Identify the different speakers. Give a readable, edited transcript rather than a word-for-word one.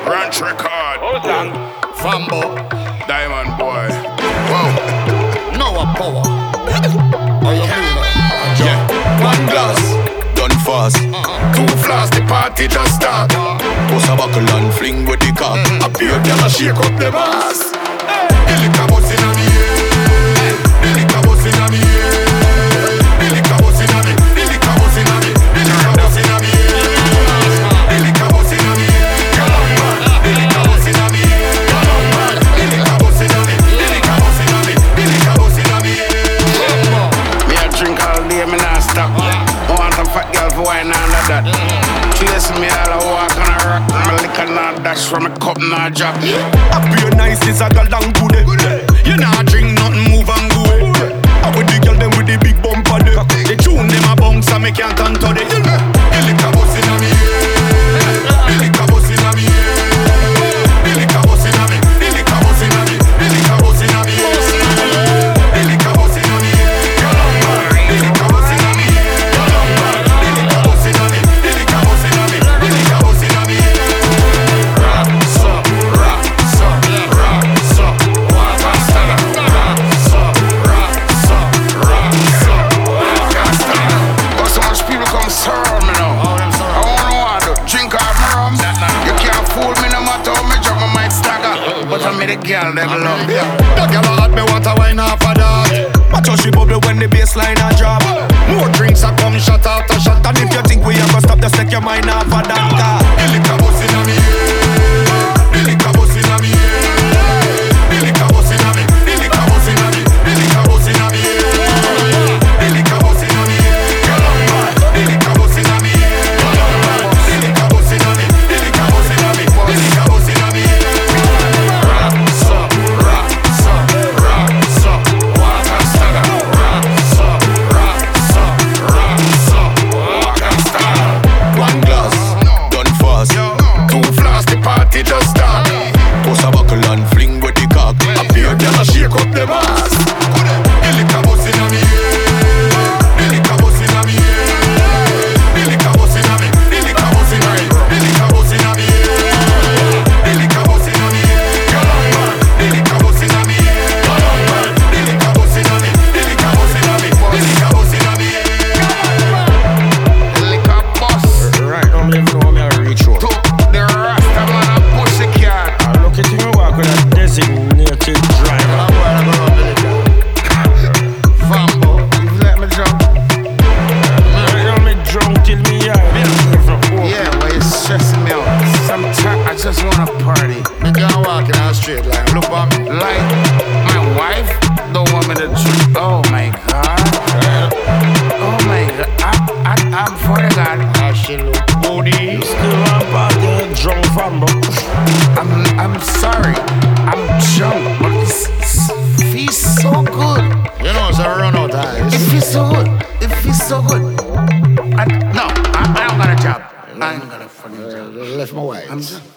Speaker 1: Ranch record.
Speaker 2: Fambo,
Speaker 1: Diamond boy.
Speaker 2: wow, Noah power. How you feel?
Speaker 1: Yeah.
Speaker 3: One glass, done fast. Two flask, the party just start. Bust a buckle and fling with the cock. A pure girl a shake up them ass. The liquor bust inna me head. The liquor bust inna me head. The liquor bust inna me. The liquor bust inna me. The liquor bust inna me head. The liquor bust inna me head. The liquor bust inna me head. The liquor bust inna me. The liquor bust inna me. The liquor bust inna me head.
Speaker 1: Me a drink all day, me not stop. Want a fat girl for wine under that. Chase me all a walk on a rock. Me liquor not dash from a cup not drop.
Speaker 3: I feel nice, this a girl down good. You nah drink nothing, move and go. I with the girl them with the big bumper there. They tune them a bounce and me can't turn to it. The liquor bust inna me head. The liquor bust inna me head. The liquor bust inna me. The liquor bust inna me. The liquor bust inna me head. The liquor bust inna me head. The liquor bust inna me head. The liquor bust inna me. The liquor bust inna me. The liquor bust inna me head. Rock so, rock so, rock so, walk and stand up. Rock so, rock so, rock so, walk and stand up.
Speaker 1: But so much people come serve me now. I wanna want to drink off my rum. You can't fool me no matter how me drop my mic stagger. But I made a girl them love.
Speaker 3: That girl a hot, me want a wine off of that. Watch how she bubble when the bassline a drop. More drinks a come shot after shot. And if you think we are gonna stop, just take your mind off of that. The liquor bust inna me head. The liquor bust inna me head. The liquor bust inna me. The liquor bust inna me. The liquor bust inna me head. The liquor bust inna me head. The liquor bust inna me head. The liquor bust inna me. The liquor bust inna me. The liquor bust inna me head. Rock so, rock so, rock so, walk and stand up. Rock so, rock so, rock so, walk and stand up. One glass, done fast. Two flasks, the party just start. Bust a buckle and fling with the cock. A pure girl a shake up them ass. The liquor bust inna me head. The liquor bust inna me head. The liquor bust inna me. The liquor bust inna me. The liquor bust inna me head. The liquor bust inna me head. The liquor bust inna me head. The liquor bust inna me. The liquor bust inna me. The liquor bust inna me head.
Speaker 1: Liquor bust.
Speaker 2: Right now, me know me a reach road.
Speaker 1: To the Rasta man a pussy cat.
Speaker 2: I look at you walk with a designated driver.
Speaker 1: Fambo, you let me drunk.
Speaker 2: Right now, me drunk till me eye.
Speaker 1: Yeah, well you're stressing me out. Sometimes I just wanna party.
Speaker 2: Me can't walk in a straight line. Look at me.
Speaker 1: Like my wife don't want me to drink. Oh my god. Oh my god. I'm for the god.
Speaker 2: Ah, she look booty. Still on party, drunk Fambo.
Speaker 1: I'm sorry. I'm drunk, but it feels so good.
Speaker 2: You know it's a run out eyes.
Speaker 1: It feels so good. It feels so good. I don't got a job. I ain't got a fucking job.
Speaker 2: Left my wife.
Speaker 1: I'm drunk.